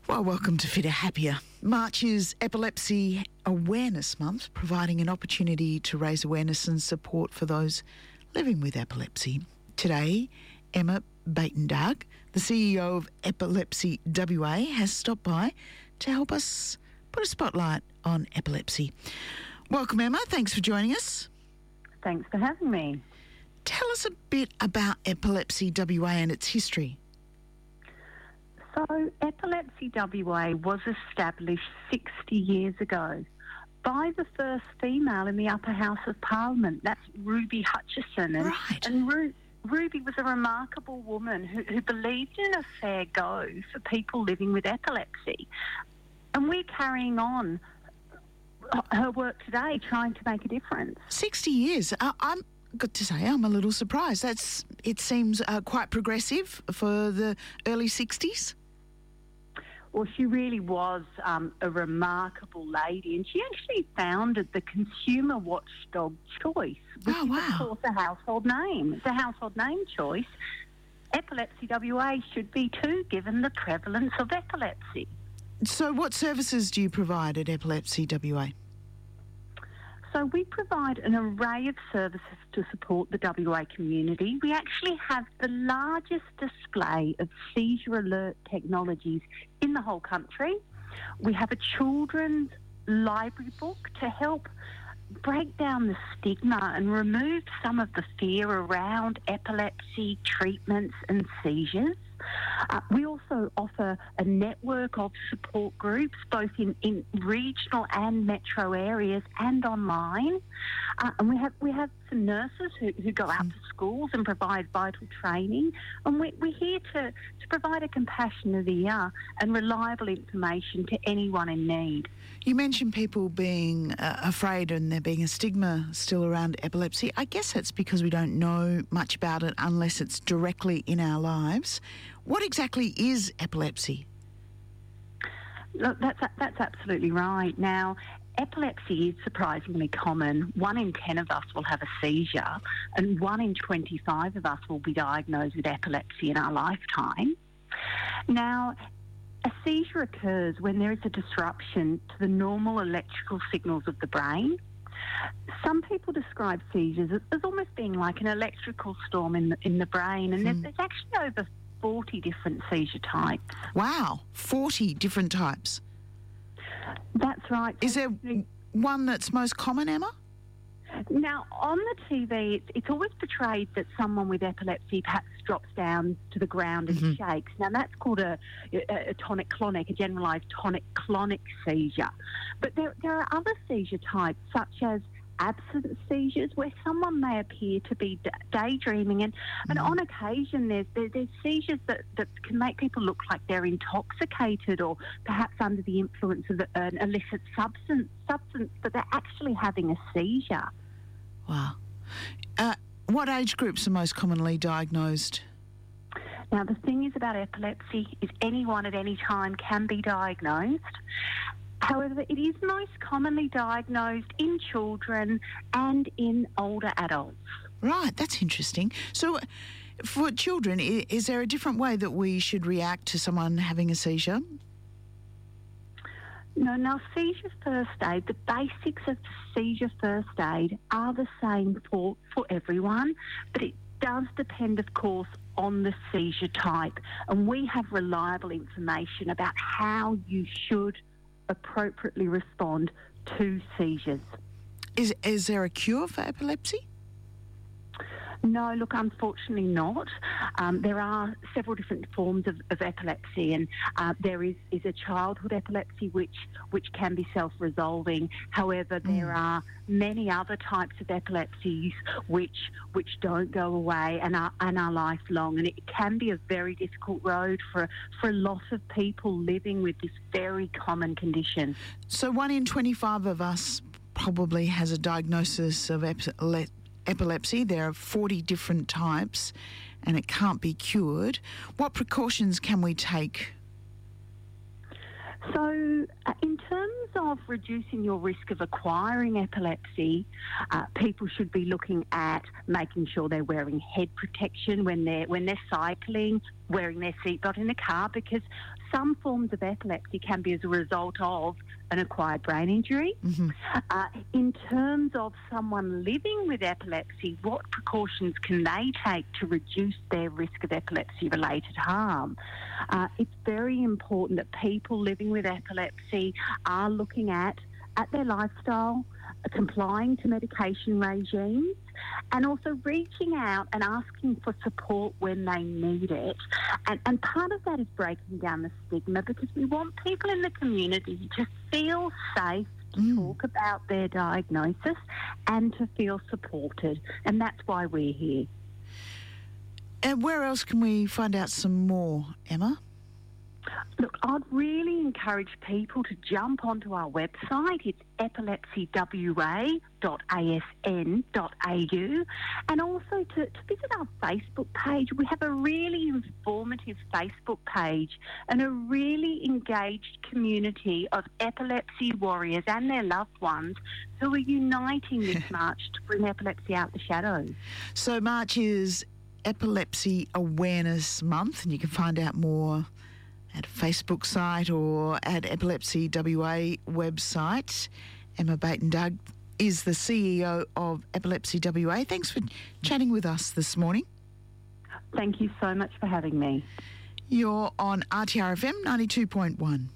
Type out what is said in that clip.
Well, welcome to Fitter Happier. March is Epilepsy Awareness Month, providing an opportunity to raise awareness and support for those living with epilepsy. Today, Emma Batendag, the CEO of Epilepsy WA, has stopped by to help us put a spotlight on epilepsy. Welcome, Emma. Thanks for joining us. Thanks for having me. Tell us a bit about Epilepsy WA and its history. So, Epilepsy WA was established 60 years ago by the first female in the upper house of Parliament. That's Ruby Hutchison. And Ruby was a remarkable woman who believed in a fair go for people living with epilepsy. And we're carrying on her work today, trying to make a difference. 60 years. I'm got to say, I'm a little surprised. It seems quite progressive for the early 60s. Well, she really was a remarkable lady, and she actually founded the consumer watchdog Choice, which is, of course, a household name. It's a household name choice. Epilepsy WA should be too, given the prevalence of epilepsy. So what services do you provide at Epilepsy WA? So we provide an array of services to support the WA community. We actually have the largest display of seizure alert technologies in the whole country. We have a children's library book to help break down the stigma and remove some of the fear around epilepsy treatments and seizures. We also offer a network of support groups, both in regional and metro areas and online. And we have some nurses who go out to schools and provide vital training. And we're here to provide a compassionate ear and reliable information to anyone in need. You mentioned people being afraid and there being a stigma still around epilepsy. I guess that's because we don't know much about it unless it's directly in our lives. What exactly is epilepsy? Look, that's absolutely right. Now, epilepsy is surprisingly common. 1 in 10 of us will have a seizure, and 1 in 25 of us will be diagnosed with epilepsy in our lifetime. Now, a seizure occurs when there is a disruption to the normal electrical signals of the brain. Some people describe seizures as almost being like an electrical storm in the brain, and there's actually over 40 different seizure types. Wow, 40 different types. That's right. Is there one that's most common, Emma? Now, on the TV, it's always portrayed that someone with epilepsy perhaps drops down to the ground and shakes. Now, that's called a tonic-clonic, a generalised tonic-clonic seizure. But there are other seizure types, such as absent seizures, where someone may appear to be daydreaming, and on occasion there's seizures that can make people look like they're intoxicated or perhaps under the influence of an illicit substance, but they're actually having a seizure. Wow. What age groups are most commonly diagnosed? Now, the thing is about epilepsy is anyone at any time can be diagnosed. However, it is most commonly diagnosed in children and in older adults. Right, that's interesting. So for children, is there a different way that we should react to someone having a seizure? No, now seizure first aid, the basics of seizure first aid are the same for everyone, but it does depend, of course, on the seizure type. And we have reliable information about how you should appropriately respond to seizures. Is there a cure for epilepsy? No, look, unfortunately not. There are several different forms of epilepsy, and there is a childhood epilepsy which can be self-resolving. However, there are many other types of epilepsies which don't go away and are lifelong, and it can be a very difficult road for a lot of people living with this very common condition. So 1 in 25 of us probably has a diagnosis of epilepsy. There are 40 different types and it can't be cured. What precautions can we take? So in terms of reducing your risk of acquiring epilepsy, people should be looking at making sure they're wearing head protection when they're cycling, wearing their seatbelt in the car, because some forms of epilepsy can be as a result of an acquired brain injury. Mm-hmm. In terms of someone living with epilepsy, what precautions can they take to reduce their risk of epilepsy-related harm? It's very important that people living with epilepsy are looking at their lifestyle, complying to medication regimes, and also reaching out and asking for support when they need it. And part of that is breaking down the stigma, because we want people in the community to feel safe to talk about their diagnosis and to feel supported. And that's why we're here. And where else can we find out some more, Emma? Look, I'd really encourage people to jump onto our website. It's epilepsywa.asn.au, and also to visit our Facebook page. We have a really informative Facebook page and a really engaged community of epilepsy warriors and their loved ones who are uniting this march to bring epilepsy out the shadows. So March is Epilepsy Awareness Month, and you can find out more at a Facebook site or at Epilepsy WA website. Emma Baton-Dugg is the CEO of Epilepsy WA. Thanks for chatting with us this morning. Thank you so much for having me. You're on RTRFM 92.1.